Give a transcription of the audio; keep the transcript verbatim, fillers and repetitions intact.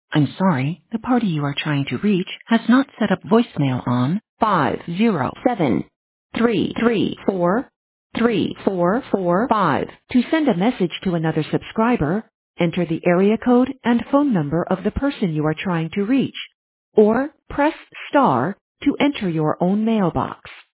I'm sorry, the party you are trying to reach has not set up voicemail on five zero seven three three four three four four five. To send a message to another subscriber, enter the area code and phone number of the person you are trying to reach, or press star to enter your own mailbox.